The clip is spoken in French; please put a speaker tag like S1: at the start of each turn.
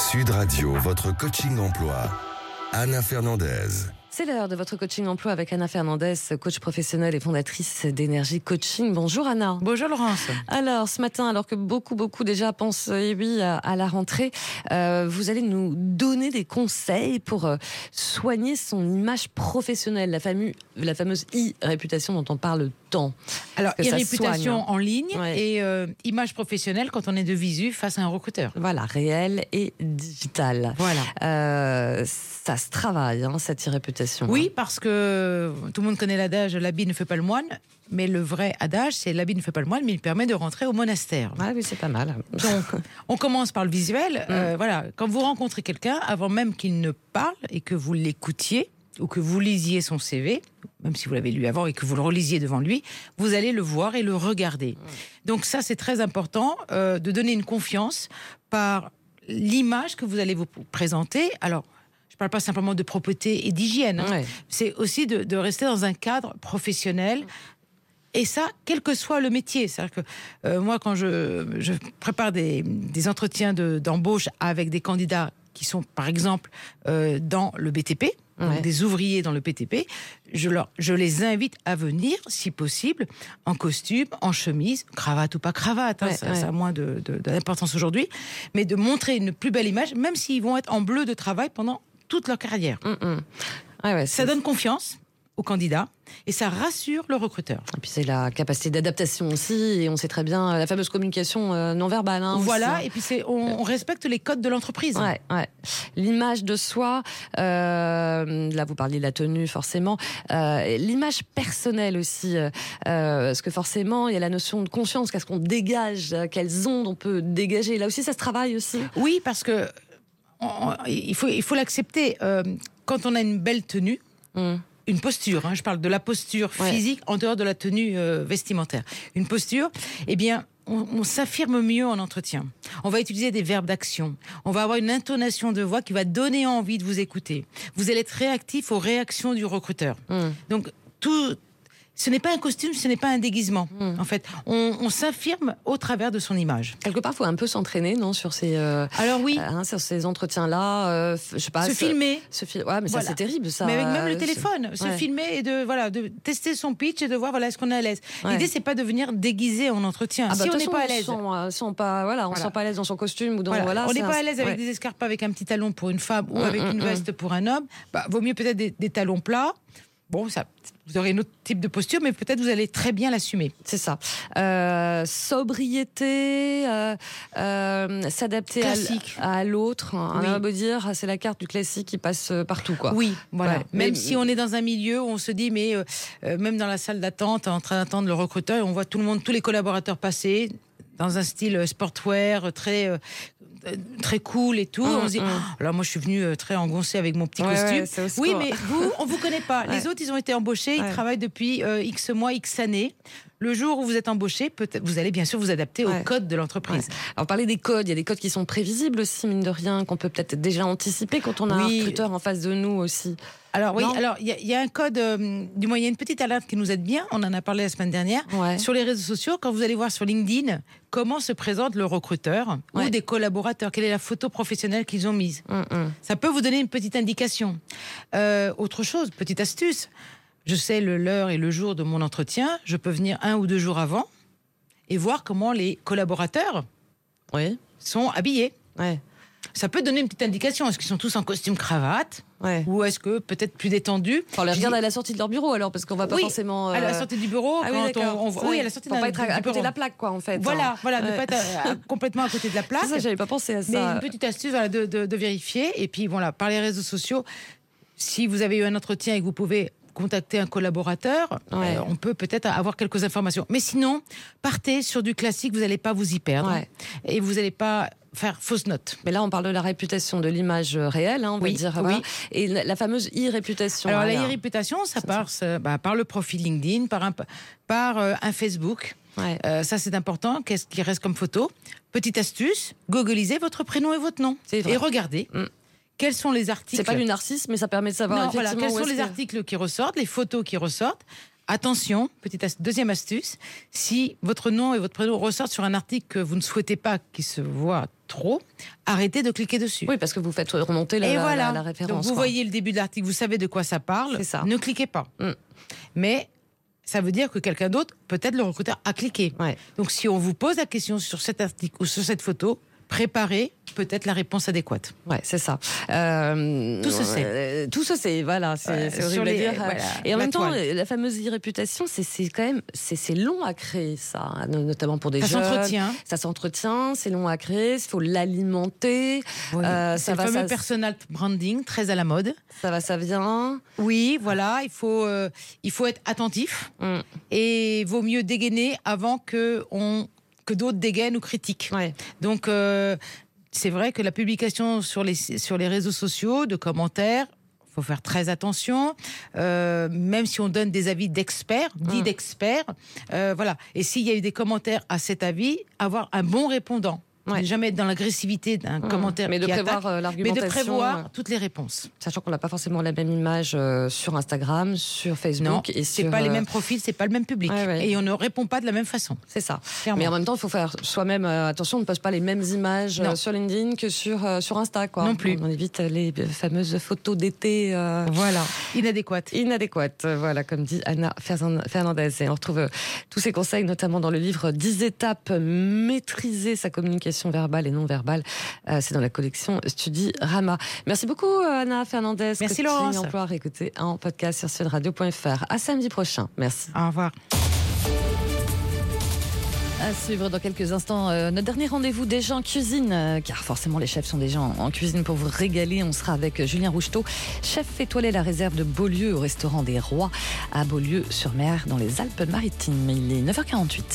S1: Sud Radio, votre coaching emploi. Anna Fernandez.
S2: C'est l'heure de votre coaching emploi avec Anna Fernandez, coach professionnelle et fondatrice d'Énergie Coaching. Bonjour Anna.
S3: Bonjour Laurence.
S2: Alors ce matin, alors que beaucoup déjà pensent à la rentrée, vous allez nous donner des conseils pour soigner son image professionnelle, la fameuse e-réputation dont on parle tant.
S3: Alors e-réputation en ligne et image professionnelle quand on est de visu face à un recruteur.
S2: Voilà, réel et digital.
S3: Voilà.
S2: Ça se travaille, cette e-réputation.
S3: Oui, parce que tout le monde connaît l'adage « l'habit ne fait pas le moine », mais le vrai adage, c'est « l'habit ne fait pas le moine », mais il permet de rentrer au monastère.
S2: Ah oui, c'est pas mal.
S3: Donc, on commence par le visuel. Voilà, quand vous rencontrez quelqu'un, avant même qu'il ne parle et que vous l'écoutiez, ou que vous lisiez son CV, même si vous l'avez lu avant et que vous le relisiez devant lui, vous allez le voir et le regarder. Donc ça, c'est très important de donner une confiance par l'image que vous allez vous présenter. Alors, je ne parle pas simplement de propreté et d'hygiène.
S2: Ouais.
S3: C'est aussi de rester dans un cadre professionnel. Et ça, quel que soit le métier. C'est-à-dire que moi, quand je prépare des entretiens d'embauche avec des candidats qui sont, par exemple, dans le BTP, donc des ouvriers dans le BTP, je les invite à venir, si possible, en costume, en chemise, cravate ou pas cravate, ça a moins d'importance aujourd'hui, mais de montrer une plus belle image, même s'ils vont être en bleu de travail pendant toute leur carrière. Ça donne confiance aux candidats et ça rassure le recruteur.
S2: Et puis c'est la capacité d'adaptation aussi, et on sait très bien la fameuse communication non verbale.
S3: Voilà,
S2: aussi.
S3: Et puis on respecte les codes de l'entreprise.
S2: Ouais. L'image de soi, là vous parliez de la tenue forcément, l'image personnelle aussi, parce que forcément il y a la notion de conscience, qu'est-ce qu'on dégage, quelles ondes on peut dégager. Là aussi ça se travaille aussi.
S3: Oui, parce que il faut l'accepter. Quand on a une belle tenue, une posture, je parle de la posture physique en dehors de la tenue vestimentaire. Une posture, eh bien, on s'affirme mieux en entretien. On va utiliser des verbes d'action. On va avoir une intonation de voix qui va donner envie de vous écouter. Vous allez être réactif aux réactions du recruteur. Donc, ce n'est pas un costume, ce n'est pas un déguisement. En fait, on s'affirme au travers de son image.
S2: Quelque part, il faut un peu s'entraîner, non, sur ces.
S3: Alors oui,
S2: sur ces entretiens-là, je sais pas.
S3: Se filmer.
S2: Ouais, mais ça c'est terrible, ça.
S3: Mais avec même le téléphone, se filmer et de tester son pitch et de voir est-ce qu'on est à l'aise. L'idée c'est pas de venir déguisé en entretien. Si on n'est pas à l'aise,
S2: on sent pas à l'aise dans son costume ou dans
S3: on n'est pas à l'aise avec des escarpes avec un petit talon pour une femme ou avec une veste pour un homme. Vaut mieux peut-être des talons plats. Bon, vous aurez un autre type de posture, mais peut-être vous allez très bien l'assumer.
S2: C'est ça. Sobriété, s'adapter à l'autre. On va me dire, c'est la carte du classique qui passe partout, quoi.
S3: Oui, voilà. Même si on est dans un milieu où on se dit, mais même dans la salle d'attente, en train d'attendre le recruteur, on voit tous les collaborateurs passer dans un style sportwear très cool et tout. On se dit, alors moi je suis venue très engoncée avec mon petit costume. Oui, mais vous, on vous connaît pas. Les autres, ils ont été embauchés, ils travaillent depuis X mois, X années. Le jour où vous êtes embauché, vous allez bien sûr vous adapter aux codes de l'entreprise.
S2: Alors, parler des codes, il y a des codes qui sont prévisibles aussi, mine de rien, qu'on peut peut-être déjà anticiper quand on a un recruteur en face de nous aussi.
S3: Alors oui, il y a un code, du moins il y a une petite alerte qui nous aide bien, on en a parlé la semaine dernière, sur les réseaux sociaux, quand vous allez voir sur LinkedIn comment se présente le recruteur ou des collaborateurs, quelle est la photo professionnelle qu'ils ont mise. Ça peut vous donner une petite indication. Autre chose, petite astuce, je sais l'heure et le jour de mon entretien, je peux venir 1 ou 2 jours avant et voir comment les collaborateurs sont habillés. Ça peut donner une petite indication. Est-ce qu'ils sont tous en costume cravate ou est-ce que peut-être plus détendus?
S2: On les regarde à la sortie de leur bureau alors, parce qu'on va pas forcément.
S3: À la sortie du bureau,
S2: à la sortie
S3: pour
S2: pas être à côté de la plaque, quoi, en fait.
S3: Voilà, ne pas être complètement à côté de la plaque.
S2: Ça, j'avais pas pensé à ça.
S3: Mais une petite astuce, de vérifier. Et puis voilà, par les réseaux sociaux, si vous avez eu un entretien et que vous pouvez contacter un collaborateur, on peut peut-être avoir quelques informations. Mais sinon, partez sur du classique, vous n'allez pas vous y perdre. Et vous n'allez pas faire fausse note.
S2: Mais là, on parle de la réputation, de l'image réelle, on va dire. Voilà. Et la fameuse e-réputation.
S3: Alors, la e-réputation, ça passe par le profil LinkedIn, par un Facebook. Ça, c'est important. Qu'est-ce qui reste comme photo? Petite astuce, googlisez votre prénom et votre nom. Et regardez. Quels sont les articles?
S2: C'est pas du narcissisme, mais ça permet de savoir effectivement
S3: quels sont les articles qui ressortent, les photos qui ressortent. Attention, deuxième astuce, si votre nom et votre prénom ressortent sur un article que vous ne souhaitez pas qu'il se voit trop, arrêtez de cliquer dessus.
S2: Oui, parce que vous faites remonter la référence.
S3: Donc vous voyez le début de l'article, vous savez de quoi ça parle.
S2: C'est ça.
S3: Ne cliquez pas. Mais ça veut dire que quelqu'un d'autre, peut-être le recruteur, a cliqué.
S2: Ouais.
S3: Donc si on vous pose la question sur cet article ou sur cette photo, préparez peut-être la réponse adéquate.
S2: Ouais, c'est ça.
S3: Tout se sait.
S2: Tout se sait, voilà. C'est horrible à dire. Voilà, et en même temps, la fameuse e-réputation, c'est quand même c'est long à créer, ça, notamment pour des jeunes. Ça s'entretient, c'est long à créer, il faut l'alimenter.
S3: Oui. C'est le fameux personal branding, très à la mode.
S2: Ça va, ça vient.
S3: Oui, voilà, il faut être attentif et vaut mieux dégainer avant que d'autres dégainent ou critiquent.
S2: Ouais.
S3: Donc, c'est vrai que la publication sur les réseaux sociaux, de commentaires, il faut faire très attention, même si on donne des avis d'experts, dits d'experts, voilà. Et s'il y a eu des commentaires à cet avis, avoir un bon répondant. Ouais. Ne jamais être dans l'agressivité d'un commentaire,
S2: mais de prévoir l'argumentation,
S3: mais de prévoir toutes les réponses.
S2: Sachant qu'on n'a pas forcément la même image sur Instagram, sur Facebook.
S3: Non,
S2: et
S3: c'est pas les mêmes profils, c'est pas le même public, et on ne répond pas de la même façon.
S2: C'est ça.
S3: Clairement.
S2: Mais en même temps, il faut faire soi-même attention, on ne poste pas les mêmes images sur LinkedIn que sur Insta, quoi.
S3: Non plus.
S2: On évite les fameuses photos d'été.
S3: Voilà, inadéquates.
S2: Voilà, comme dit Anna Fernandez. Et on retrouve tous ces conseils, notamment dans le livre 10 étapes, maîtriser sa communication verbale et non verbale. C'est dans la collection Studyrama. Merci beaucoup Anna Fernandez.
S3: Merci Laurence.
S2: Emploi réécouté en podcast sur sudradio.fr. À samedi prochain. Merci.
S3: Au revoir.
S2: À suivre dans quelques instants notre dernier rendez-vous des gens en cuisine, car forcément les chefs sont des gens en cuisine pour vous régaler. On sera avec Julien Roucheteau, chef étoilé la réserve de Beaulieu au restaurant des Rois à Beaulieu-sur-Mer dans les Alpes-Maritimes. Il est 9h48.